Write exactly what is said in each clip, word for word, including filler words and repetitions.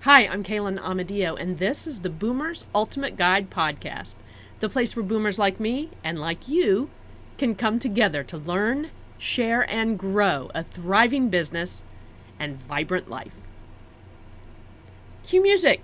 Hi, I'm Kaylin Amadeo, and this is the Boomers Ultimate Guide Podcast, the place where boomers like me and like you can come together to learn, share, and grow a thriving business and vibrant life. Cue music.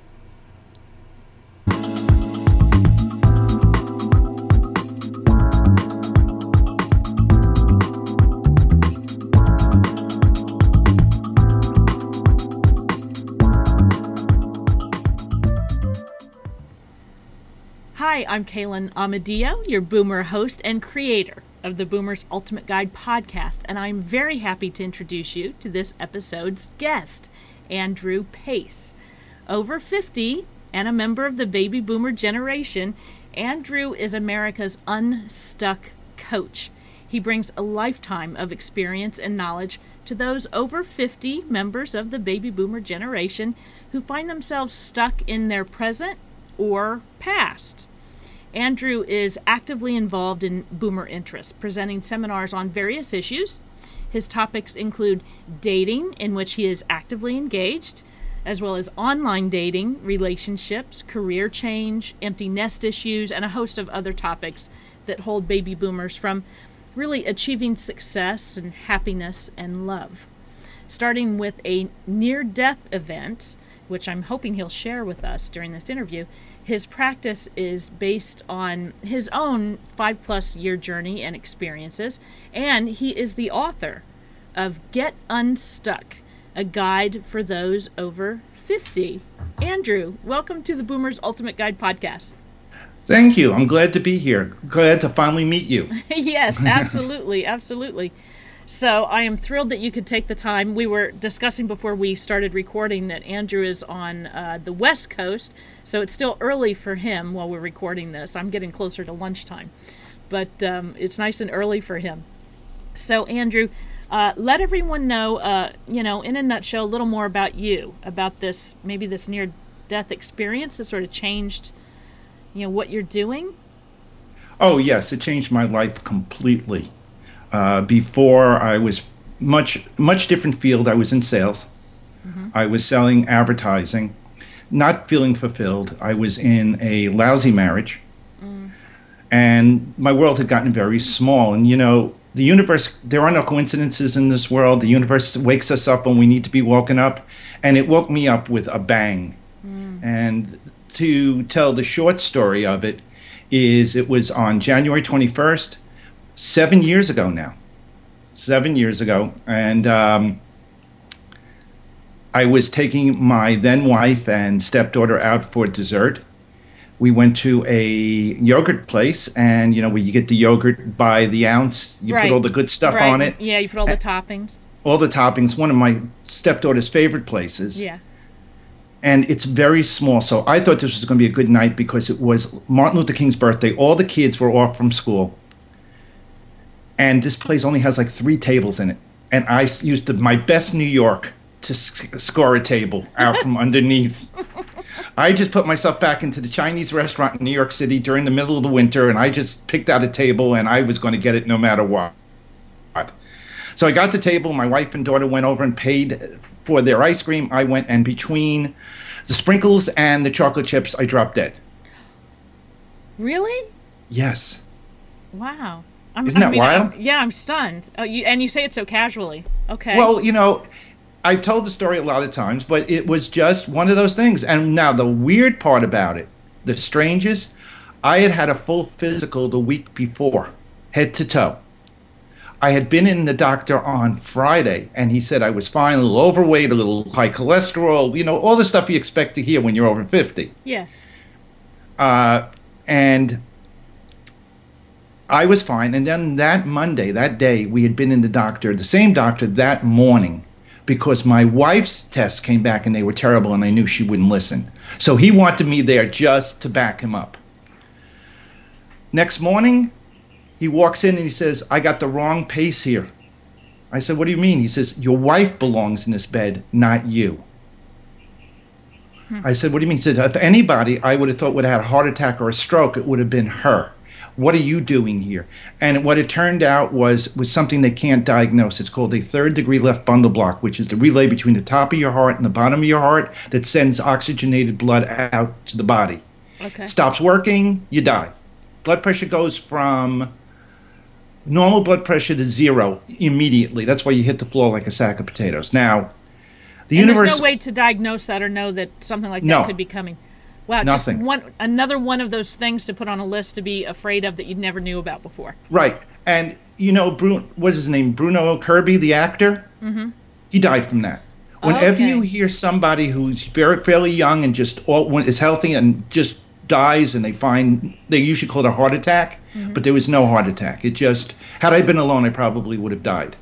Hi, I'm Kaylin Amadeo, your boomer host and creator of the Boomers Ultimate Guide podcast, and I'm very happy to introduce you to this episode's guest, Andrew Pace. Over fifty and a member of the baby boomer generation, Andrew is America's unstuck coach. He brings a lifetime of experience and knowledge to those over fifty members of the baby boomer generation who find themselves stuck in their present or past. Andrew is actively involved in boomer interests, presenting seminars on various issues. His topics include dating, in which he is actively engaged, as well as online dating, relationships, career change, empty nest issues, and a host of other topics that hold baby boomers from really achieving success and happiness and love. Starting with a near-death event, which I'm hoping he'll share with us during this interview. His practice is based on his own five-plus year journey and experiences, and he is the author of Get Unstuck, a guide for those over fifty. Andrew, welcome to the Boomers Ultimate Guide podcast. Thank you. I'm glad to be here. Glad to finally meet you. Yes, absolutely, absolutely. So I am thrilled that you could take the time. We were discussing before we started recording that Andrew is on uh, the West Coast, so it's still early for him while we're recording this. I'm getting closer to lunchtime, but um, it's nice and early for him. So Andrew, uh, let everyone know, uh, you know, in a nutshell, a little more about you, about this, maybe this near-death experience that sort of changed, you know, what you're doing. Oh, yes, it changed my life completely. Uh, before I was much, much different field. I was in sales. Mm-hmm. I was selling advertising, not feeling fulfilled. I was in a lousy marriage. Mm. And my world had gotten very small. And, you know, the universe, there are no coincidences in this world. The universe wakes us up when we need to be woken up. And it woke me up with a bang. Mm. And to tell the short story of it is it was on January twenty-first, Seven years ago now, seven years ago, and um, I was taking my then wife and stepdaughter out for dessert. We went to a yogurt place, and you know where you get the yogurt by the ounce. You right. put all the good stuff right. on it. Yeah, you put all the toppings. All the toppings. One of my stepdaughter's favorite places. Yeah. And it's very small, so I thought this was going to be a good night because it was Martin Luther King's birthday. All the kids were off from school. And this place only has like three tables in it. And I used the, my best New York to sc- score a table out from underneath. I just put myself back into the Chinese restaurant in New York City during the middle of the winter, and I just picked out a table, and I was going to get it no matter what. So I got the table. My wife and daughter went over and paid for their ice cream. I went, and between the sprinkles and the chocolate chips, I dropped dead. Really? Yes. Wow. I'm, Isn't that I mean, wild? I'm, yeah, I'm stunned. Oh, you, and you say it so casually. Okay. Well, you know, I've told the story a lot of times, but it was just one of those things. And now the weird part about it, the strangest, I had had a full physical the week before, head to toe. I had been in the doctor on Friday, and he said I was fine, a little overweight, a little high cholesterol, you know, all the stuff you expect to hear when you're over fifty. Yes. Uh, and I was fine. And then that Monday, that day, we had been in the doctor, the same doctor that morning, because my wife's tests came back and they were terrible and I knew she wouldn't listen. So he wanted me there just to back him up. Next morning, he walks in and he says, I got the wrong pace here. I said, what do you mean? He says, your wife belongs in this bed, not you. Hmm. I said, what do you mean? He said, if anybody I would have thought would have had a heart attack or a stroke, it would have been her. What are you doing here? And what it turned out was was something they can't diagnose. It's called a third degree left bundle block, which is the relay between the top of your heart and the bottom of your heart that sends oxygenated blood out to the body. Okay. Stops working, you die. Blood pressure goes from normal blood pressure to zero immediately. That's why you hit the floor like a sack of potatoes. Now, the and universe. There's no way to diagnose that or know that something like that No. could be coming. Wow, Nothing. just one another one of those things to put on a list to be afraid of that you never knew about before. Right. And, you know, Bruno, what's his name? Bruno Kirby, the actor? Mm-hmm. He died from that. Whenever Okay. you hear somebody who's very fairly young and just all, when, is healthy and just dies and they find, they usually call it a heart attack, Mm-hmm. but there was no heart attack. It just, had I been alone, I probably would have died.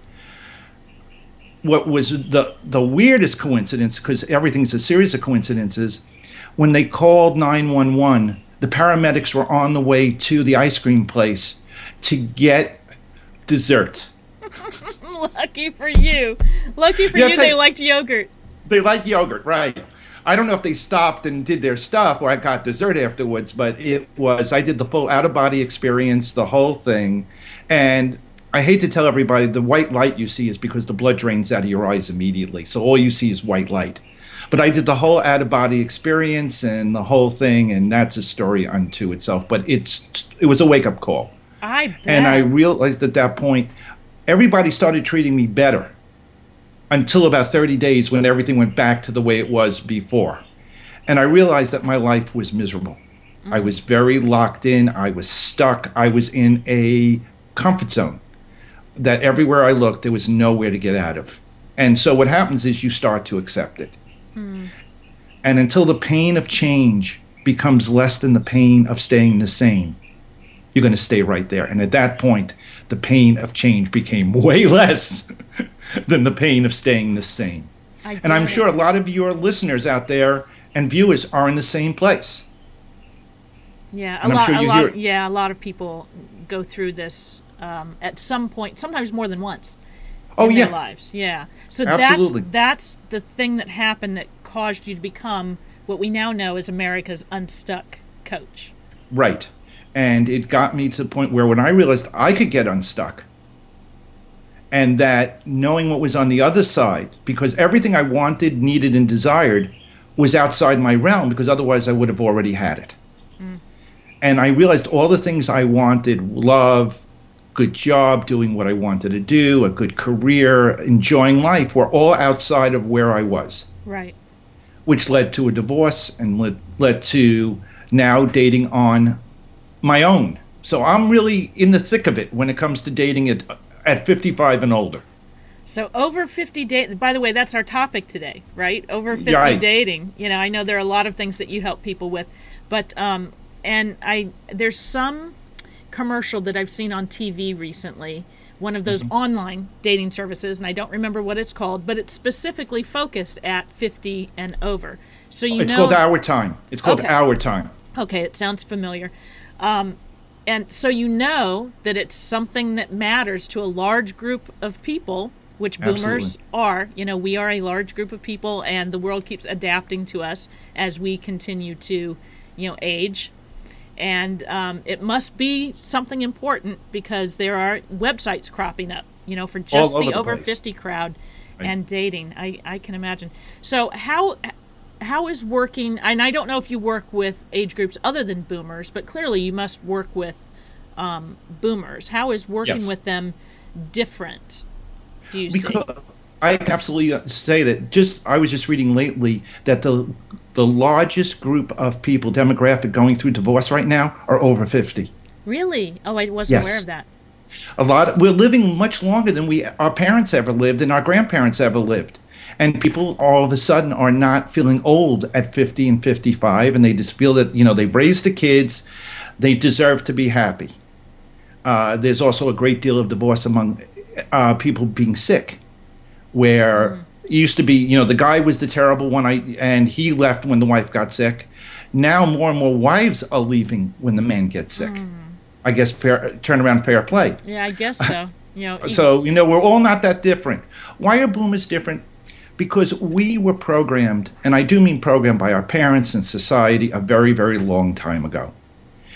What was the, the weirdest coincidence, because everything's a series of coincidences, when they called nine one one, the paramedics were on the way to the ice cream place to get dessert. Lucky for you. Lucky for Yes, you they I- liked yogurt. They like yogurt, right? I don't know if they stopped and did their stuff or I got dessert afterwards, but it was, I did the full out of body experience, the whole thing. And I hate to tell everybody, the white light you see is because the blood drains out of your eyes immediately. So all you see is white light. But I did the whole out of body experience and the whole thing, and that's a story unto itself. But it's it was a wake up call. I bet. And I realized at that point, everybody started treating me better until about thirty days when everything went back to the way it was before. And I realized that my life was miserable. Mm-hmm. I was very locked in. I was stuck. I was in a comfort zone that everywhere I looked, there was nowhere to get out of. And so what happens is you start to accept it. Mm. And until the pain of change becomes less than the pain of staying the same, you're going to stay right there. And at that point, the pain of change became way less than the pain of staying the same. I And I'm get it. sure a lot of your listeners out there and viewers are in the same place. Yeah, a And I'm lot. sure a you lot. hear it. Yeah, a lot of people go through this um, at some point, sometimes more than once. Oh, in yeah. Their lives. Yeah. So Absolutely. that's that's the thing that happened that caused you to become what we now know as America's Unstuck coach. Right. And it got me to the point where when I realized I could get unstuck, and that knowing what was on the other side, because everything I wanted, needed, and desired was outside my realm, because otherwise I would have already had it. Mm. And I realized all the things I wanted, love, good job, doing what I wanted to do, a good career, enjoying life, were all outside of where I was. Right. Which led to a divorce and led, led to now dating on my own. So I'm really in the thick of it when it comes to dating at, at fifty-five and older. So over fifty date. By the way, that's our topic today, right? Over fifty Right. dating. You know, I know there are a lot of things that you help people with, but um, and I there's some commercial that I've seen on T V recently. One of those mm-hmm. online dating services, and I don't remember what it's called, but it's specifically focused at fifty and over. So you it's know, called Our Time. It's called Okay. Our Time. Okay, it sounds familiar. Um, and so you know that it's something that matters to a large group of people, which boomers Absolutely. are. You know, we are a large group of people, and the world keeps adapting to us as we continue to, you know, age. And um, it must be something important because there are websites cropping up, you know, for just All the over the over place. fifty crowd Right. and dating. I, I can imagine. So how how is working, and I don't know if you work with age groups other than boomers, but clearly you must work with um, boomers. How is working Yes. with them different, do you see? Because I can absolutely say that just I was just reading lately that the the largest group of people demographic going through divorce right now are over fifty. Really? Oh, I wasn't Yes. aware of that. A lot we're living much longer than we our parents ever lived and our grandparents ever lived. And people all of a sudden are not feeling old at fifty and fifty-five, and they just feel that, you know, they've raised the kids, they deserve to be happy. Uh, there's also a great deal of divorce among uh, people being sick, where Mm. it used to be, you know, the guy was the terrible one, I, and he left when the wife got sick. Now more and more wives are leaving when the man gets sick. Mm. I guess fair, turn around fair play. Yeah, I guess so. You know, e- So, you know, we're all not that different. Why are boomers different? Because we were programmed, and I do mean programmed by our parents and society a very, very long time ago.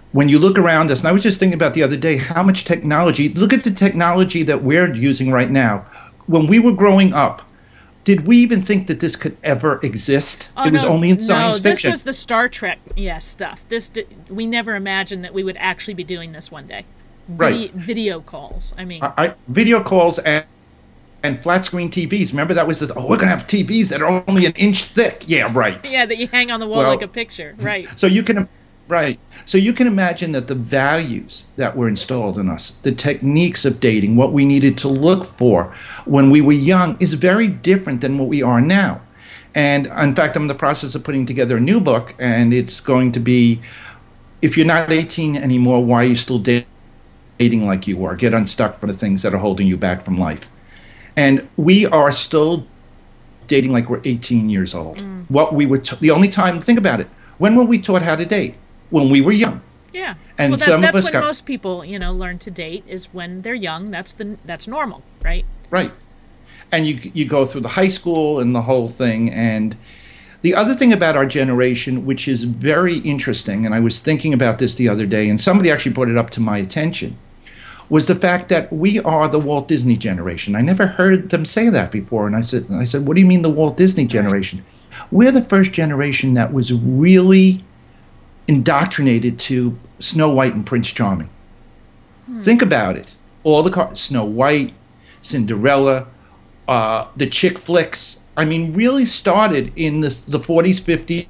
when you look around us, and I was just thinking about the other day how much technology, look at the technology that we're using right now. When we were growing up, did we even think that this could ever exist? Oh, it was no, only in science no, fiction. This was the Star Trek, yeah, stuff. This di- we never imagined that we would actually be doing this one day. Right. Video calls. I mean, I, I, video calls and and flat screen T Vs. Remember that was the, oh, we're going to have T Vs that are only an inch thick. Yeah, right. Yeah, that you hang on the wall well, like a picture. Right. So you can, right. So you can imagine that the values that were installed in us, the techniques of dating, what we needed to look for when we were young is very different than what we are now. And in fact, I'm in the process of putting together a new book, and it's going to be, if you're not eighteen anymore, why are you still dating like you were? Get unstuck from the things that are holding you back from life. And we are still dating like we're eighteen years old. Mm. What we were, t- the only time, think about it. When were we taught how to date? When we were young. Yeah. And well, that, some that's of us when got, most people, you know, learn to date is when they're young. That's the that's normal, right? Right. And you you go through the high school and the whole thing. And the other thing about our generation, which is very interesting, and I was thinking about this the other day, and somebody actually brought it up to my attention, was the fact that we are the Walt Disney generation. I never heard them say that before. And I said, I said, what do you mean the Walt Disney generation? We're the first generation that was really indoctrinated to Snow White and Prince Charming. Hmm. Think about it. All the car- Snow White, Cinderella, uh, the chick flicks. I mean, really started in the, the forties, fifties,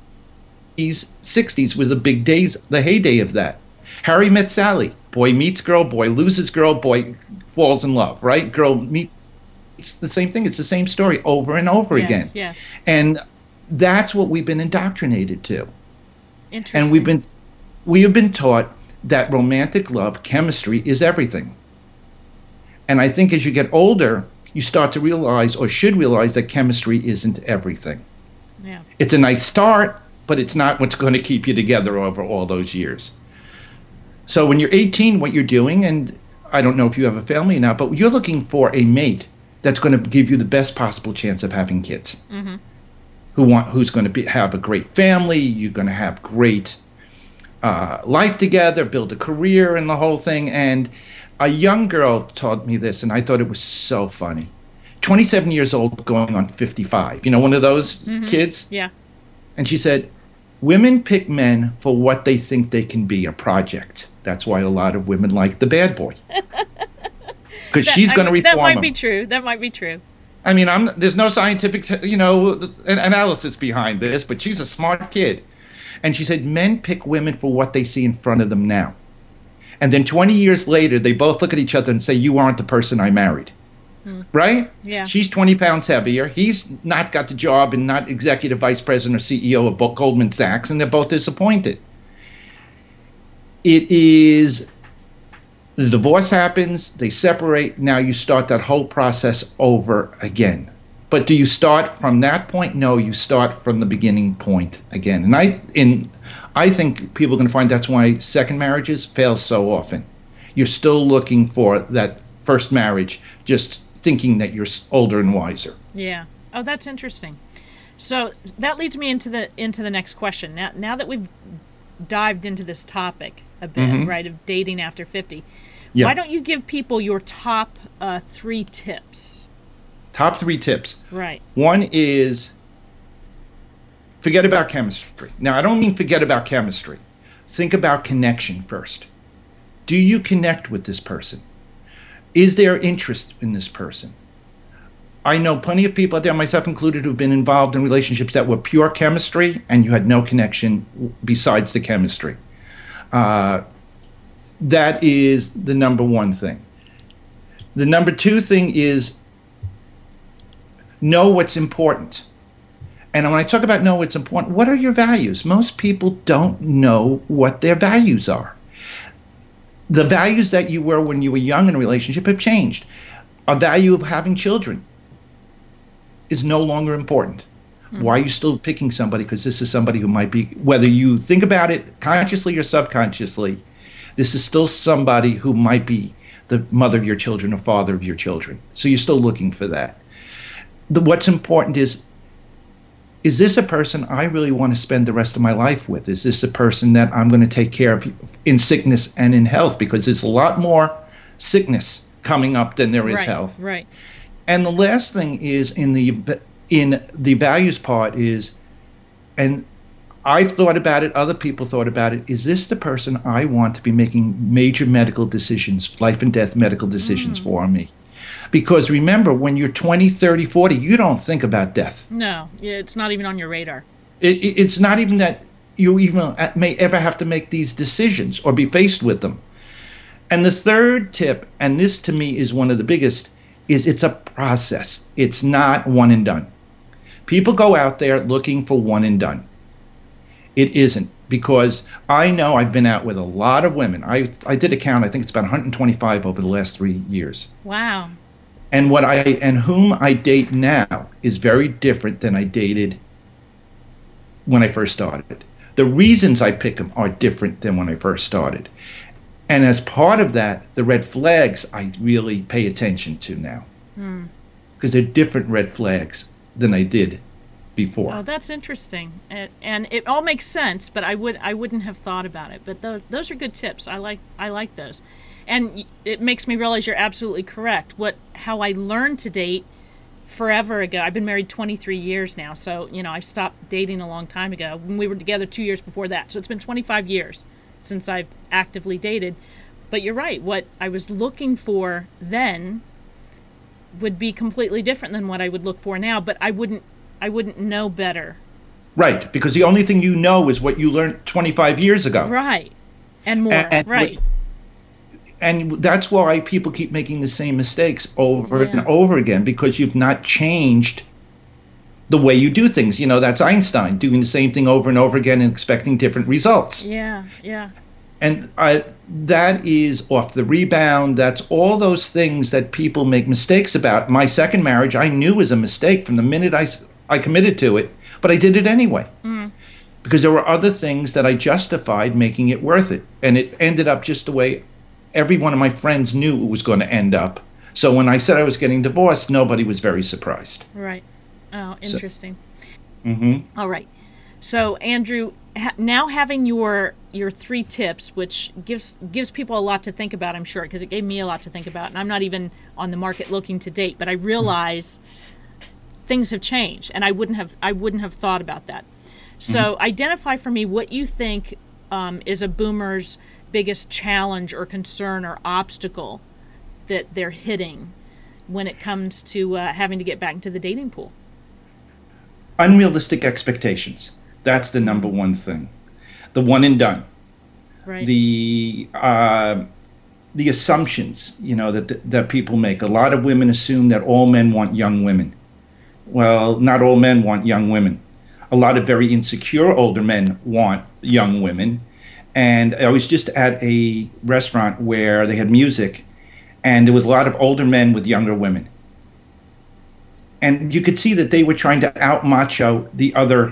sixties was the big days, the heyday of that. Harry Met Sally. Boy meets girl, boy loses girl, boy falls in love, right? Girl meets, it's the same thing. It's the same story over and over yes, again. Yes. And that's what we've been indoctrinated to. Interesting. And we've been, we have been taught that romantic love, chemistry is everything. And I think as you get older, you start to realize, or should realize, that chemistry isn't everything. Yeah. It's a nice start, but it's not what's going to keep you together over all those years. So when you're eighteen, what you're doing, and I don't know if you have a family or not, but you're looking for a mate that's going to give you the best possible chance of having kids. Mm-hmm. Who want, who's going to be, have a great family, you're going to have great uh, life together, build a career and the whole thing. And a young girl taught me this, and I thought it was so funny. twenty-seven years old, going on fifty-five. You know, one of those mm-hmm. kids? Yeah. And she said, women pick men for what they think they can be, a project. That's why a lot of women like the bad boy. Because she's going to reform That might him. be true. That might be true. I mean, I'm, there's no scientific, you know, analysis behind this, but she's a smart kid. And she said, men pick women for what they see in front of them now. And then twenty years later, they both look at each other and say, you aren't the person I married. Hmm. Right? Yeah. She's twenty pounds heavier. He's not got the job and not executive vice president or C E O of Goldman Sachs, and they're both disappointed. It is, the divorce happens, they separate, now you start that whole process over again. But do you start from that point? No, you start from the beginning point again. And I in I think people are going to find that's why second marriages fail so often. You're still looking for that first marriage, just thinking that you're older and wiser. Yeah. Oh, that's interesting. So that leads me into the into the next question. Now, now that we've dived into this topic a bit, mm-hmm. right, of dating after fifty, yeah. Why don't you give people your top uh, three tips? Top three tips. Right. One is forget about chemistry. Now, I don't mean forget about chemistry. Think about connection first. Do you connect with this person? Is there interest in this person? I know plenty of people out there, myself included, who've been involved in relationships that were pure chemistry and you had no connection besides the chemistry. Uh, that is the number one thing. The number two thing is know what's important. And when I talk about know what's important, what are your values? Most people don't know what their values are. The values that you were when you were young in a relationship have changed. A value of having children is no longer important. Mm-hmm. Why are you still picking somebody? Because this is somebody who might be, whether you think about it consciously or subconsciously, this is still somebody who might be the mother of your children or father of your children. So you're still looking for that. The, what's important is, is this a person I really want to spend the rest of my life with? Is this a person that I'm going to take care of in sickness and in health? Because there's a lot more sickness coming up than there is right, health. Right. And the last thing is in the in the values part is, and I've thought about it, other people thought about it, is this the person I want to be making major medical decisions, life and death medical decisions mm. for me? Because remember, when you're twenty, thirty, forty, you don't think about death. No, it's not even on your radar. It, it, it's not even that you even may ever have to make these decisions or be faced with them. And the third tip, and this to me is one of the biggest, is it's a process. It's not one and done. People go out there looking for one and done. It isn't, because I know I've been out with a lot of women. I I did a count. I think it's about one hundred twenty-five over the last three years. Wow. And what I and whom I date now is very different than I dated when I first started. The reasons I pick them are different than when I first started. And as part of that, the red flags I really pay attention to now. Hmm. Because they're different red flags than I did before. Oh, that's interesting, and, and it all makes sense. But I would I wouldn't have thought about it. But those those are good tips. I like I like those, and it makes me realize you're absolutely correct. What how I learned to date forever ago. I've been married twenty-three years now, so you know I stopped dating a long time ago. When we were together two years before that, so it's been twenty-five years since I've actively dated. But you're right. What I was looking for then would be completely different than what I would look for now. But I wouldn't. I wouldn't know better. Right, because the only thing you know is what you learned twenty-five years ago. Right, and more, and, and right. And that's why people keep making the same mistakes over yeah. and over again, because you've not changed the way you do things. You know, that's Einstein, doing the same thing over and over again and expecting different results. Yeah, yeah. And I, that is off the rebound. That's all those things that people make mistakes about. My second marriage, I knew was a mistake from the minute I, I committed to it, but I did it anyway. Mm. Because there were other things that I justified making it worth it. And it ended up just the way every one of my friends knew it was going to end up. So when I said I was getting divorced, nobody was very surprised. Right. Oh, interesting. So, mm-hmm. All right. So, Andrew, ha- now having your your three tips, which gives gives people a lot to think about, I'm sure, because it gave me a lot to think about. And I'm not even on the market looking to date, but I realize things have changed, and I wouldn't have I wouldn't have thought about that. So, mm-hmm. identify for me what you think um, is a boomer's biggest challenge or concern or obstacle that they're hitting when it comes to uh, having to get back into the dating pool. Unrealistic expectations. That's the number one thing. The one and done. Right. The uh, the assumptions, you know, that that people make. A lot of women assume that all men want young women. Well, not all men want young women. A lot of very insecure older men want young women. And I was just at a restaurant where they had music, and there was a lot of older men with younger women. And you could see that they were trying to out-macho the other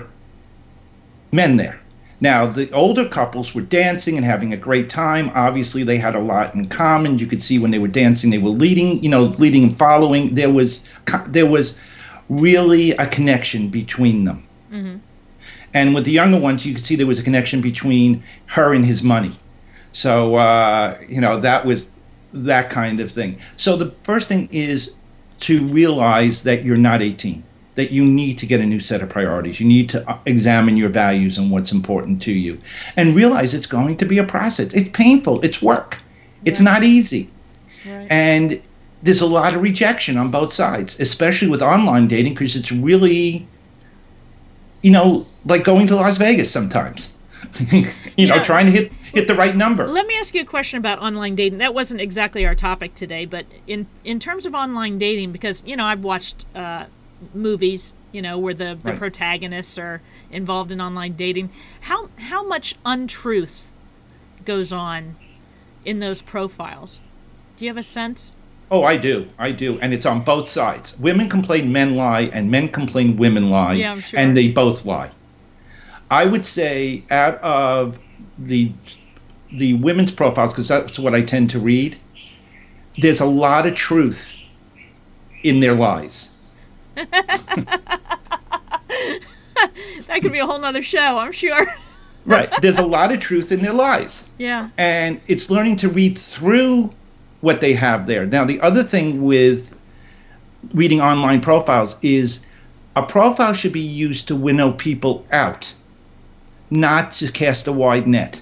men there. Now, the older couples were dancing and having a great time. Obviously, they had a lot in common. You could see when they were dancing, they were leading, you know, leading and following. There was there was really a connection between them. Mm-hmm. And with the younger ones, you could see there was a connection between her and his money. So, uh, you know, that was that kind of thing. So the first thing is to realize that you're not eighteen, that you need to get a new set of priorities. You need to examine your values and what's important to you, and realize it's going to be a process. It's painful. It's work. It's Right. not easy. Right. And there's a lot of rejection on both sides, especially with online dating, because it's really, you know, like going to Las Vegas sometimes, you Yeah. know, trying to hit, hit the right number. Let me ask you a question about online dating. That wasn't exactly our topic today, but in, in terms of online dating, because, you know, I've watched uh, movies, you know, where the, the Right. protagonists are involved in online dating. How how much untruth goes on in those profiles? Do you have a sense? Oh, I do. I do. And it's on both sides. Women complain men lie, and men complain women lie. Yeah, I'm sure. And they both lie. I would say out of the the women's profiles, because that's what I tend to read, there's a lot of truth in their lies. That could be a whole nother show, I'm sure. Right. There's a lot of truth in their lies. Yeah. And it's learning to read through what they have there. Now, the other thing with reading online profiles is a profile should be used to winnow people out, not to cast a wide net.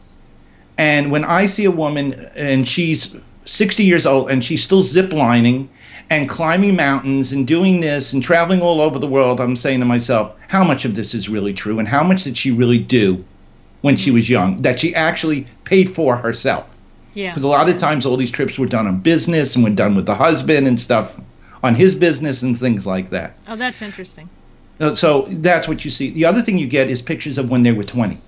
And when I see a woman and she's sixty years old and she's still ziplining and climbing mountains and doing this and traveling all over the world, I'm saying to myself, how much of this is really true? And how much did she really do when she was young that she actually paid for herself? Yeah. Because a lot of times all these trips were done on business and were done with the husband and stuff on his business and things like that. Oh, that's interesting. Uh, So that's what you see. The other thing you get is pictures of when they were twenty.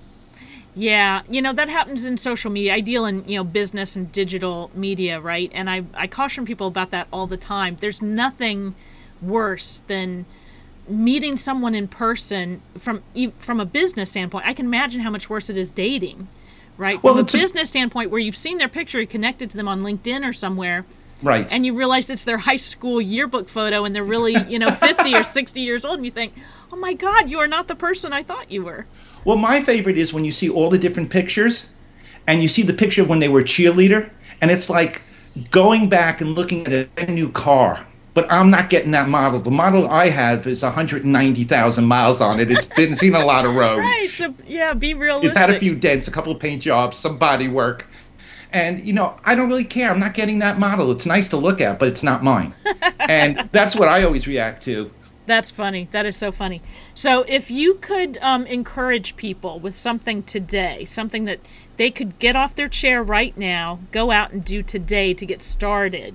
Yeah, you know, that happens in social media. I deal in, you know, business and digital media, right? And I, I caution people about that all the time. There's nothing worse than meeting someone in person from e- from a business standpoint. I can imagine how much worse it is dating, right? Well, From a it's a- business standpoint, where you've seen their picture, you're connected to them on LinkedIn or somewhere, Right. and you realize it's their high school yearbook photo and they're really, you know, fifty or sixty years old, and you think, oh my God, you are not the person I thought you were. Well, my favorite is when you see all the different pictures and you see the picture of when they were a cheerleader, and it's like going back and looking at a new car. But I'm not getting that model. The model I have is one hundred ninety thousand miles on it. It's been seen a lot of road. Right, so yeah, be realistic. It's had a few dents, a couple of paint jobs, some body work. And, you know, I don't really care. I'm not getting that model. It's nice to look at, but it's not mine. And that's what I always react to. That's funny. That is so funny. So if you could um, encourage people with something today, something that they could get off their chair right now, go out and do today to get started,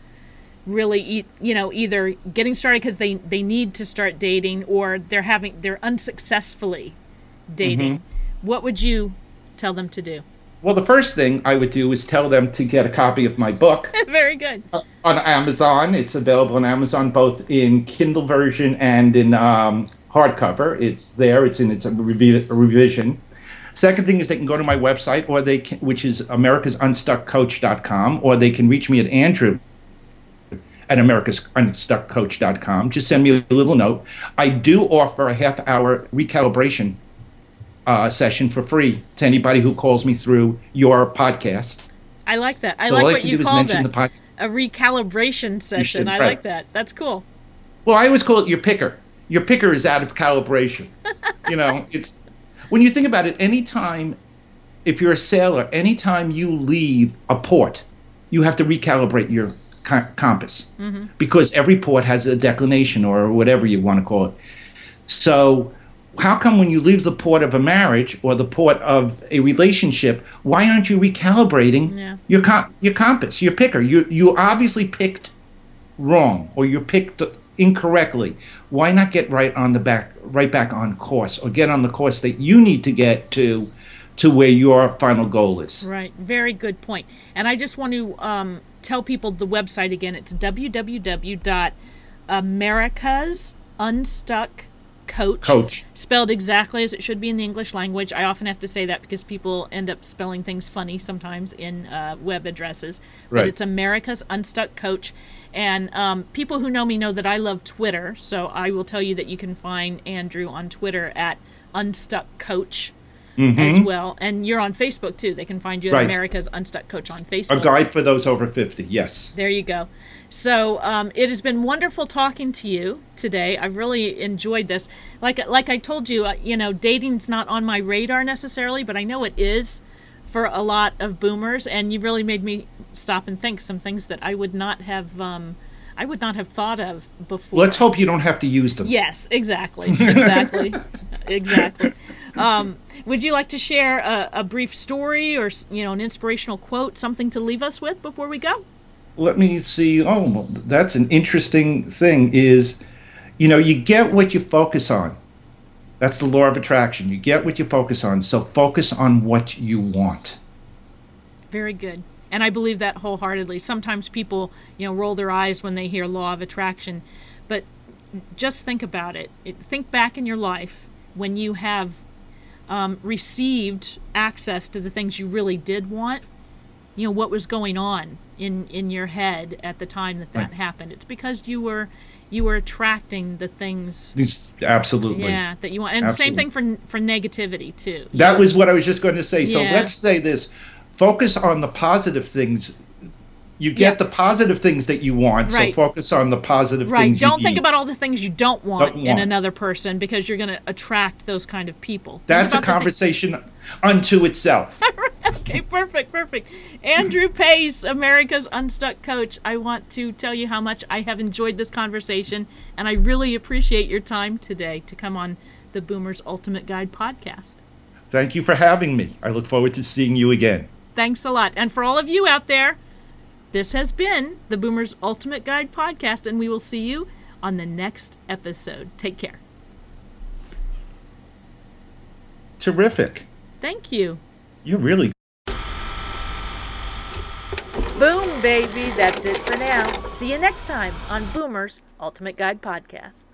really, e- you know, either getting started because they, they need to start dating, or they're having they're unsuccessfully dating, Mm-hmm. what would you tell them to do? Well, the first thing I would do is tell them to get a copy of my book. Very good. Uh, on Amazon. It's available on Amazon both in Kindle version and in um, hardcover. It's there. It's in its a revi- a revision. Second thing is they can go to my website, or they can, which is americas unstuck coach dot com, or they can reach me at Andrew at americas unstuck coach dot com. Just send me a little note. I do offer a half hour recalibration uh, session for free to anybody who calls me through your podcast. I like that. I So like all I what have to you do is call mention that. the podcast. A recalibration session. should, I right. like that. That's cool. Well, I always call it your picker. Your picker is out of calibration. You know, it's when you think about it, anytime, if you're a sailor, anytime you leave a port, you have to recalibrate your co- compass Mm-hmm. because every port has a declination or whatever you want to call it. So how come when you leave the port of a marriage or the port of a relationship, why aren't you recalibrating Yeah. your com- your compass, your picker? You you obviously picked wrong, or you picked incorrectly. Why not get right on the back, right back on course, or get on the course that you need to get to, to where your final goal is? Right. Very good point. And I just want to um, tell people the website again. It's w w w dot americas unstuck coach Coach. spelled exactly as it should be in the English language. I often have to say that because people end up spelling things funny sometimes in uh, web addresses. But Right. it's America's Unstuck Coach. And um, people who know me know that I love Twitter. So I will tell you that you can find Andrew on Twitter at Unstuck Coach as well. And you're on Facebook too. They can find you at Right. America's Unstuck Coach on A Facebook. guide for those over fifty, yes. There you go. So um, it has been wonderful talking to you today. I've really enjoyed this. Like like I told you, uh, you know, dating's not on my radar necessarily, but I know it is for a lot of boomers. And you really made me stop and think some things that I would not have um, I would not have thought of before. Let's hope you don't have to use them. Yes, exactly, exactly, exactly. Um, would you like to share a, a brief story or you know an inspirational quote, something to leave us with before we go? Let me see. Oh, that's an interesting thing is, you know, you get what you focus on. That's the law of attraction. You get what you focus on. So focus on what you want. Very good. And I believe that wholeheartedly. Sometimes people, you know, roll their eyes when they hear law of attraction, but just think about it. it think back in your life when you have um, received access to the things you really did want. You know, what was going on in, in your head at the time that that Right. happened. It's because you were you are attracting the things. These, absolutely. Yeah, that you want. And Absolutely. same thing for for negativity too. That was what I was just going to say. So Yeah. let's say this: focus on the positive things. You get Yeah. the positive things that you want, Right. so focus on the positive Right. things you Don't think need. about all the things you don't want, Don't in want. another person, because you're going to attract those kind of people. Think That's a about the things- conversation unto itself. Okay, perfect, perfect. Andrew Pace, America's Unstuck Coach. I want to tell you how much I have enjoyed this conversation, and I really appreciate your time today to come on the Boomer's Ultimate Guide podcast. Thank you for having me. I look forward to seeing you again. Thanks a lot. And for all of you out there, this has been the Boomer's Ultimate Guide podcast, and we will see you on the next episode. Take care. Terrific. Thank you. You're really Boom, baby. That's it for now. See you next time on Boomer's Ultimate Guide podcast.